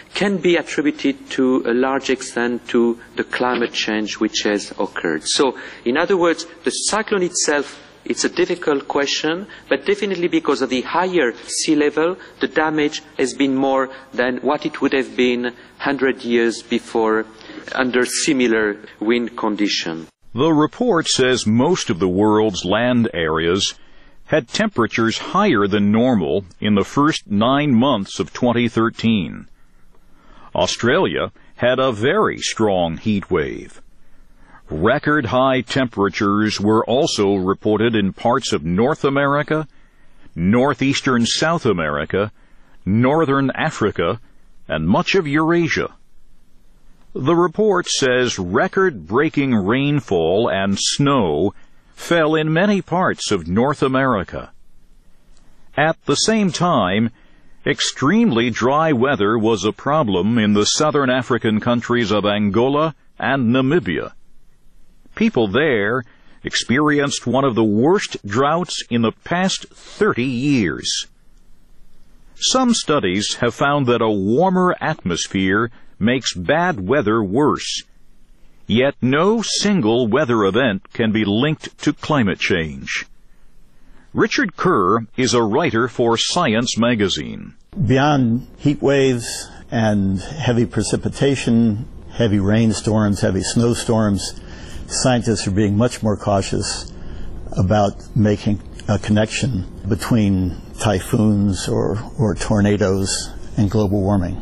can be attributed to a large extent to the climate change which has occurred. So, in other words, the cyclone itself, it's a difficult question, but definitely because of the higher sea level, the damage has been more than what it would have been 100 years before under similar wind conditions. The report says most of the world's land areas had temperatures higher than normal in the first 9 months of 2013. Australia had a very strong heat wave. Record high temperatures were also reported in parts of North America, northeastern South America, northern Africa, and much of Eurasia. The report says record-breaking rainfall and snow fell in many parts of North America. At the same time, extremely dry weather was a problem in the southern African countries of Angola and Namibia. People there experienced one of the worst droughts in the past 30 years. Some studies have found that a warmer atmosphere makes bad weather worse. Yet no single weather event can be linked to climate change. Richard Kerr is a writer for Science magazine. Beyond heat waves and heavy precipitation, heavy rainstorms, heavy snowstorms, scientists are being much more cautious about making a connection between typhoons or tornadoes and global warming.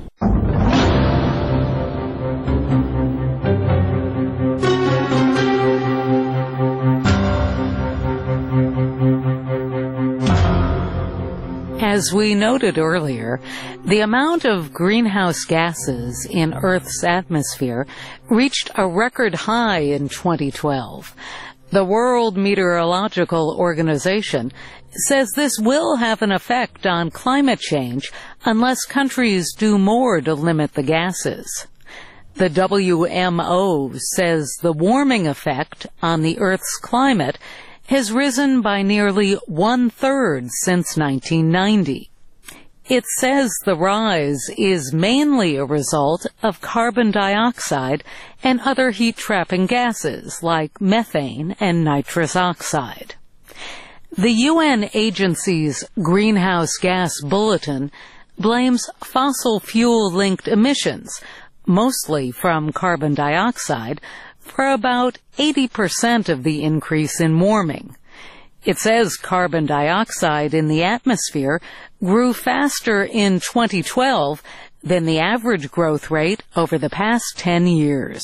As we noted earlier, the amount of greenhouse gases in Earth's atmosphere reached a record high in 2012. The World Meteorological Organization says this will have an effect on climate change unless countries do more to limit the gases. The WMO says the warming effect on the Earth's climate has risen by nearly 1/3 since 1990. It says the rise is mainly a result of carbon dioxide and other heat-trapping gases like methane and nitrous oxide. The UN agency's Greenhouse Gas Bulletin blames fossil fuel-linked emissions, mostly from carbon dioxide, for about 80% of the increase in warming. It says carbon dioxide in the atmosphere grew faster in 2012 than the average growth rate over the past 10 years.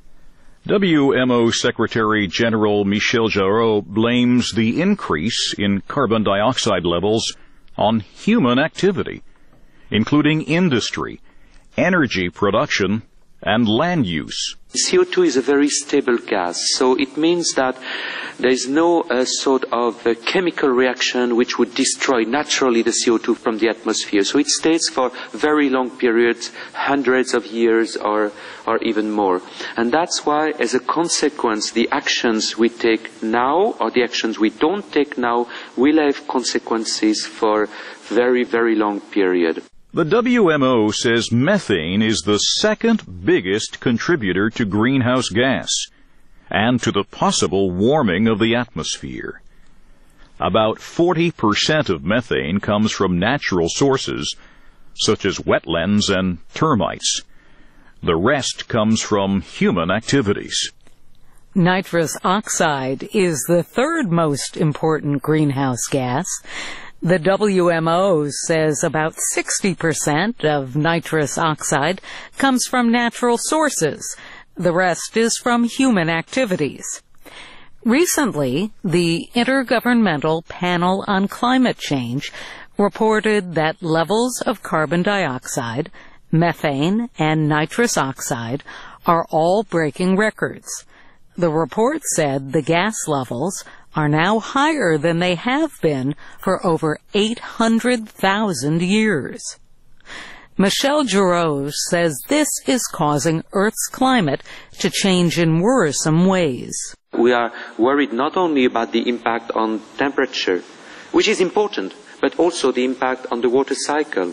WMO Secretary General Michel Jarreau blames the increase in carbon dioxide levels on human activity, including industry, energy production, and land use. CO2 is a very stable gas, so it means that there is no sort of chemical reaction which would destroy naturally the CO2 from the atmosphere. So it stays for very long periods, hundreds of years or even more. And that's why, as a consequence, the actions we take now or the actions we don't take now will have consequences for very, very long period. The WMO says methane is the second biggest contributor to greenhouse gas and to the possible warming of the atmosphere. About 40% of methane comes from natural sources, such as wetlands and termites. The rest comes from human activities. Nitrous oxide is the third most important greenhouse gas. The WMO says about 60% of nitrous oxide comes from natural sources. The rest is from human activities. Recently, the Intergovernmental Panel on Climate Change reported that levels of carbon dioxide, methane, and nitrous oxide are all breaking records. The report said the gas levels are now higher than they have been for over 800,000 years. Michel Jarreau says this is causing Earth's climate to change in worrisome ways. We are worried not only about the impact on temperature, which is important, but also the impact on the water cycle.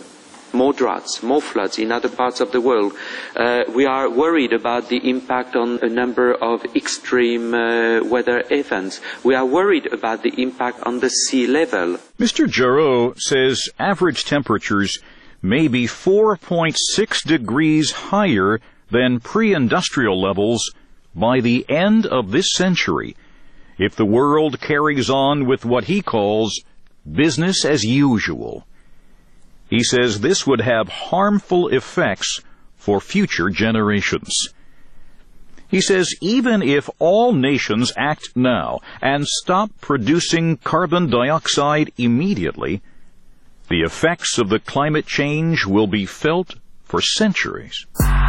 more droughts, more floods in other parts of the world. We are worried about the impact on a number of extreme weather events. We are worried about the impact on the sea level. Mr. Jarreau says average temperatures may be 4.6 degrees higher than pre-industrial levels by the end of this century, if the world carries on with what he calls business as usual. He says this would have harmful effects for future generations. He says even if all nations act now and stop producing carbon dioxide immediately, the effects of the climate change will be felt for centuries.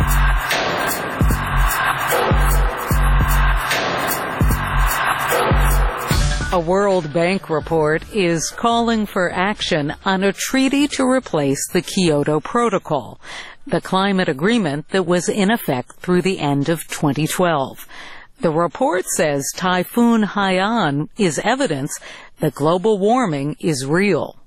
A World Bank report is calling for action on a treaty to replace the Kyoto Protocol, the climate agreement that was in effect through the end of 2012. The report says Typhoon Haiyan is evidence that global warming is real.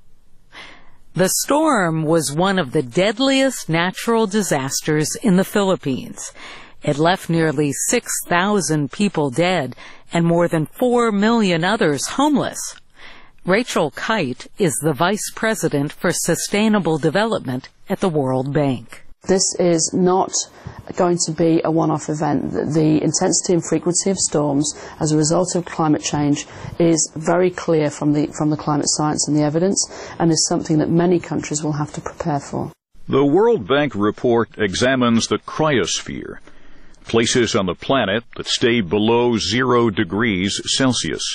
The storm was one of the deadliest natural disasters in the Philippines. It left nearly 6,000 people dead and more than 4 million others homeless. Rachel Kite is the Vice President for Sustainable Development at the World Bank. This is not going to be a one-off event. The intensity and frequency of storms as a result of climate change is very clear from the climate science and the evidence, and is something that many countries will have to prepare for. The World Bank report examines the cryosphere, places on the planet that stay below 0 degrees Celsius.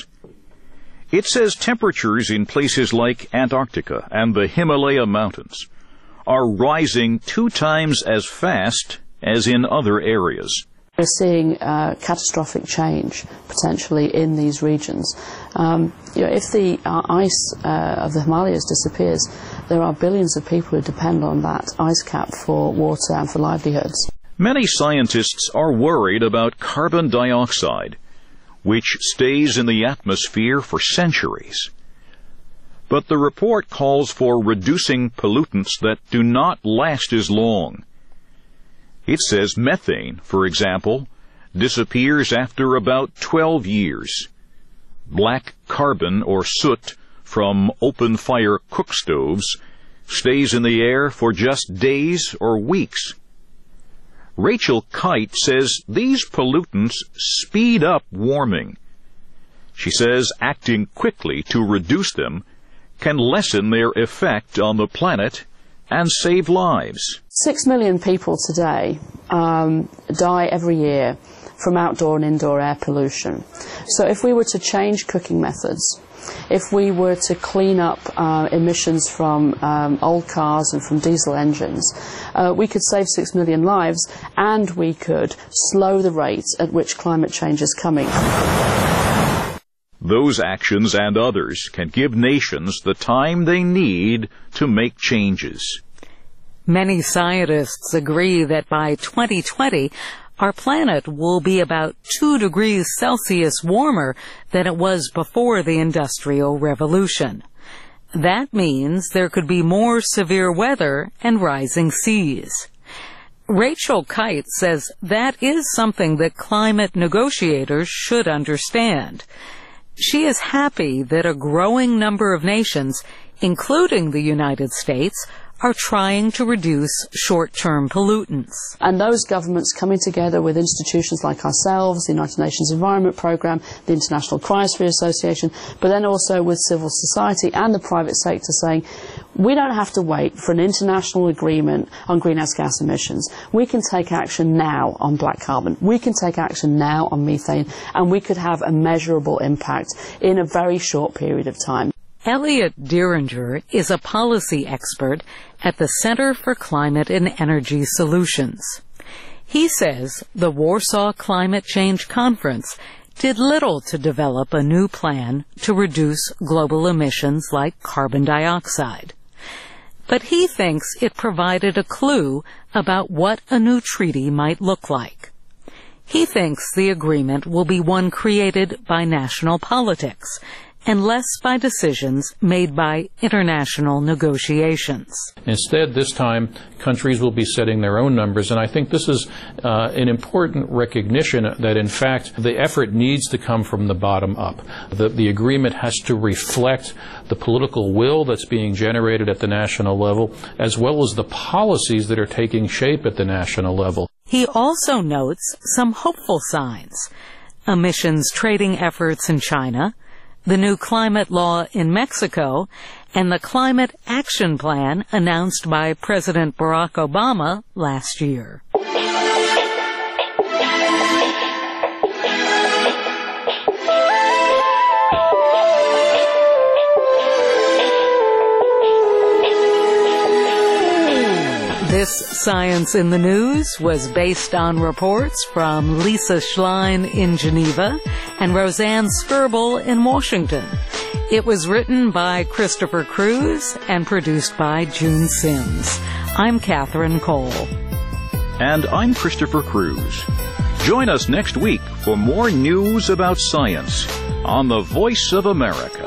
It says temperatures in places like Antarctica and the Himalaya Mountains are rising 2 times as fast as in other areas. We're seeing catastrophic change potentially in these regions. If the ice of the Himalayas disappears, there are billions of people who depend on that ice cap for water and for livelihoods. Many scientists are worried about carbon dioxide, which stays in the atmosphere for centuries. But the report calls for reducing pollutants that do not last as long. It says methane, for example, disappears after about 12 years. Black carbon or soot from open-fire cook stoves stays in the air for just days or weeks. Rachel Kite says these pollutants speed up warming. She says acting quickly to reduce them can lessen their effect on the planet and save lives. 6 million people today die every year from outdoor and indoor air pollution. So if we were to change cooking methods, if we were to clean up emissions from old cars and from diesel engines, we could save 6 million lives, and we could slow the rate at which climate change is coming. Those actions and others can give nations the time they need to make changes. Many scientists agree that by 2020, our planet will be about 2 degrees Celsius warmer than it was before the Industrial Revolution. That means there could be more severe weather and rising seas. Rachel Kite says that is something that climate negotiators should understand. She is happy that a growing number of nations, including the United States, are trying to reduce short-term pollutants. And those governments coming together with institutions like ourselves, the United Nations Environment Programme, the International Cryosphere Association, but then also with civil society and the private sector saying, we don't have to wait for an international agreement on greenhouse gas emissions. We can take action now on black carbon. We can take action now on methane, and we could have a measurable impact in a very short period of time. Elliot Dieringer is a policy expert at the Center for Climate and Energy Solutions. He says the Warsaw Climate Change Conference did little to develop a new plan to reduce global emissions like carbon dioxide. But he thinks it provided a clue about what a new treaty might look like. He thinks the agreement will be one created by national politics and less by decisions made by international negotiations. Instead, this time, countries will be setting their own numbers, and I think this is an important recognition that, in fact, the effort needs to come from the bottom up. The agreement has to reflect the political will that's being generated at the national level, as well as the policies that are taking shape at the national level. He also notes some hopeful signs: emissions trading efforts in China, the new climate law in Mexico, and the climate action plan announced by President Barack Obama last year. This Science in the News was based on reports from Lisa Schlein in Geneva and Roseanne Skirbel in Washington. It was written by Christopher Cruz and produced by June Sims. I'm Catherine Cole. And I'm Christopher Cruz. Join us next week for more news about science on the Voice of America.